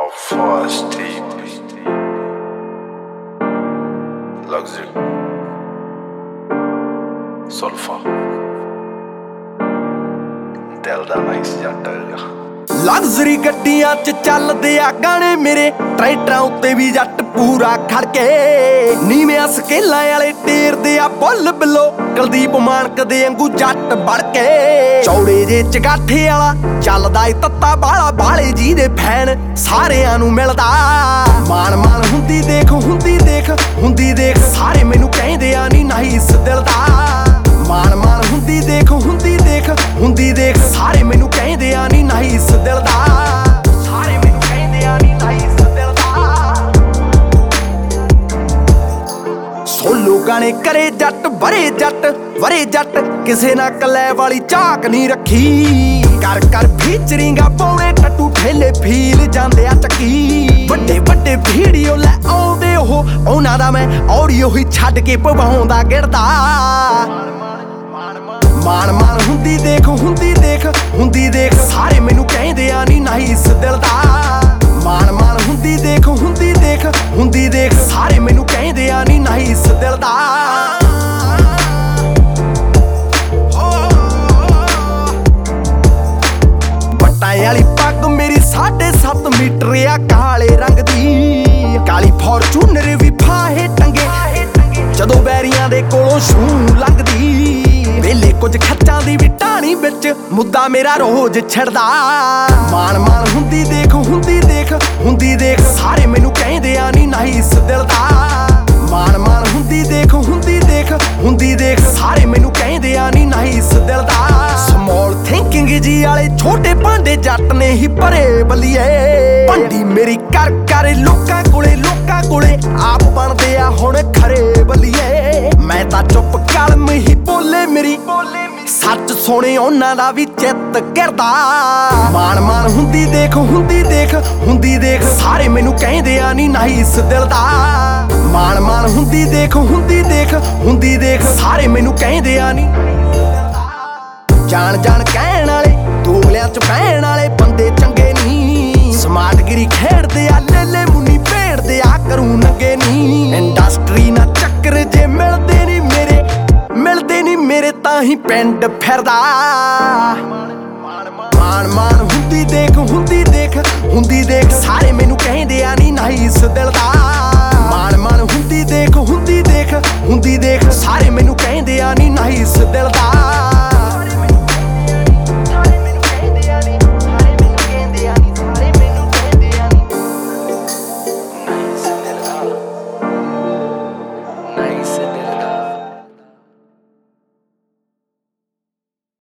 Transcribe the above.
First TP Luxury Sulfa ਦਿਲ ਦਾ nice ਜੱਟ luxury ਗੱਡੀਆਂ 'ਚ ਚੱਲਦੇ ਆ ਗਾਣੇ ਮੇਰੇ ਟਰੈਕਟਰਾਂ ਉੱਤੇ ਵੀ ਜੱਟ ਪੂਰਾ ਖੜਕੇ ਨੀਵੇਂ ਸਕੇਲਾਂ ਵਾਲੇ ਟੇਰਦੇ ਆ ਬੁੱਲ ਬਿੱਲੋ ਕੁਲਦੀਪ ਮਾਨਕ ਦੇ ਵਾਂਗੂ ਜੱਟ ਬੜ ਕੇ ਚੌੜੇ ਜੇ ਚਗਾਠੇ ਵਾਲਾ ਚੱਲਦਾ ਏ ਤੱਤਾ ਬਾਲਾ ਬਾਲੇ ਜੀ ਦੇ ਫੈਨ ਸਾਰਿਆਂ ਨੂੰ ਮਿਲਦਾ ਮਾਣ ਹੁੰਦੀ ਦੇਖ ਹੁੰਦੀ ਦੇਖ ਸਾਰੇ ਮੈਨੂੰ ਕਹਿੰਦੇ ਆ ਨੀ ਨਾਈਸ ਦਿਲ ਦਾ ਮਾਣ ਹੁੰਦੀ ਦੇਖ ਹੁੰਦੀ ਦੇਖ ਸਾਰੇ ਮੈਨੂੰ ਕਹਿੰਦੇ ਆ ਨੀ ਨਾਈਸ ਦਿਲ ਦਾ ਸਾਰੇ ਮੈਨੂੰ ਕਹਿੰਦੇ ਆ ਨੀ ਨਾਈਸ ਦਿਲ ਦਾ ਸੋਲੋ ਗਾਣੇ ਕਰੇ ਜੱਟ ਵਰੇ ਜੱਟ ਕਿਸੇ ਨਾ ਕਲੈ ਵਾਲੀ ਝਾਕ ਨਹੀਂ ਰੱਖੀ ਕਰ ਫੀਚਰਿੰਗਾਂ ਪਾਉਣੇ ਟੱਟੂ ਠੇਲੇ ਫੀਲ ਜਾਂਦੇ ਆ ਚੱਕੀ ਵੱਡੇ ਵੀਡੀਓ ਲੈ ਆਉਂਦੇ ਉਹਨਾਂ ਦਾ ਮੈਂ ਆਡੀਓ ਹੀ ਛੱਡ ਕੇ ਪਵਾਉਂਦਾ ਗਿਰਦਾ ਮਾਣ ਹੁੰਦੀ ਦੇਖ ਸਾਰੇ ਮੈਨੂੰ ਕਹਿੰਦੇ ਆ ਨੀ ਨਾਈਸ ਦਿਲ ਦਾ ਮਾਣ ਹੁੰਦੀ ਦੇਖ ਸਾਰੇ ਮੈਨੂੰ ਕਹਿੰਦੇ ਆ ਨੀ ਨਾਈਸ ਦਿਲ ਦਾ ਬੱਟਾਂ ਵਾਲੀ ਪੱਗ ਮੇਰੀ 7.5 ਮੀਟਰ ਆ ਕਾਲੇ ਰੰਗ ਦੀ ਕਾਲੀ ਫੋਰਚੂਨਰ ਵੀ ਫਾਹੇ ਟੰਗੇ ਜਦੋਂ ਬੈਰੀਆਂ ਦੇ ਕੋਲੋਂ ਸ਼ੂ ਲੰਘਦੀ ਵੇਲੇ ਕੁਝ ਖੱਚਾਂ ਦੀ ਵੀ ਟਾਣੀ ਵਿੱਚ ਮੁੱਦਾ ਮੇਰਾ ਰੋਜ਼ ਛਿੜਦਾ ਮਾਣ ਹੁੰਦੀ ਦੇਖ ਸਾਰੇ ਮੈਨੂੰ ਕਹਿੰਦੇ ਆ ਨੀ ਨਾਈਸ ਦਿਲ ਦਾ ਮਾਣ ਹੁੰਦੀ ਦੇਖ ਸਾਰੇ ਮੈਨੂੰ ਕਹਿੰਦੇ ਆ ਨੀ ਨਾਈਸ ਦਿਲ ਦਾ ਸਮਾਲ ਥਿੰਕਿੰਗ ਜੀ ਵਾਲੇ ਛੋਟੇ ਭਾਂਡੇ ਜੱਟ ਨੇ ਹੀ ਭਰੇ ਬੱਲੀਏ ਭੰਡੀ ਮੇਰੀ ਕਰ ਲੋਕਾਂ ਕੋਲੇ ਆਪ ਬਣਦੇ ਆ ਹੁਣ ਖਰੇ ਬੱਲੀਏ ਮੈਂ ਤਾਂ ਚੁੱਪ ਕਲਮ ਹੀ ਬੋਲੇ ਮੇਰੀ ਸੱਚ ਸੁਣੇ ਉਹਨਾਂ ਦਾ ਵੀ ਚਿੱਤ ਗਿਰਦਾ ਮਾਣ ਹੁੰਦੀ ਦੇਖ ਸਾਰੇ ਮੈਨੂੰ ਕਹਿੰਦੇ ਆ ਨੀ ਨਾਈਸ ਦਿਲ ਦਾ ਮਾਣ ਹੁੰਦੀ ਦੇਖ ਸਾਰੇ ਮੈਨੂੰ ਕਹਿੰਦੇ ਆ ਨੀ ਜਾਣ ਕਹਿਣ ਵਾਲੇ ਦੋਗਲਿਆਂ ਚ ਬਹਿਣ ਵਾਲੇ ਬੰਦੇ ਚੰਗੇ ਨੀ ਸਮਾਰਟਗਿਰੀ ਖੇਡਦੇ ਆ ਲੈ ਮੁੰਨੀ ਭੇੜਦੇ ਆ ਕਰੂ ਨੰਗੇ ਨੀ ਇੰਡਸਟਰੀ ਨਾ ਚੱਕਰ ਜੇ ਮਿਲਦੇ ਨੀ ਮੇਰੇ ਤਾਂ ਹੀ ਪਿੰਡ ਫਿਰਦਾ ਮਾਣ ਹੁੰਦੀ ਦੇਖ